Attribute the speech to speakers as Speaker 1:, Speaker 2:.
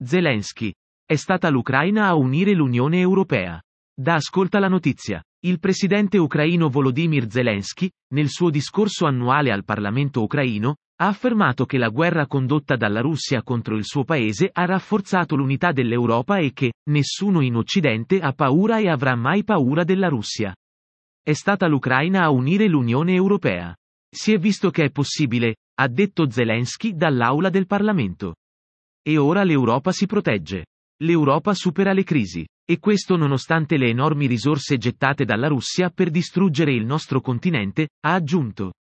Speaker 1: Zelensky. È stata l'Ucraina a unire l'Unione Europea. Ascolta la notizia. Il presidente ucraino Volodymyr Zelensky, nel suo discorso annuale al Parlamento ucraino, ha affermato che la guerra condotta dalla Russia contro il suo paese ha rafforzato l'unità dell'Europa e che nessuno in Occidente ha paura e avrà mai paura della Russia. È stata l'Ucraina a unire l'Unione Europea. Si è visto che è possibile, ha detto Zelensky dall'aula del Parlamento. E ora l'Europa si protegge. L'Europa supera le crisi. E questo nonostante le enormi risorse gettate dalla Russia per distruggere il nostro continente, ha aggiunto.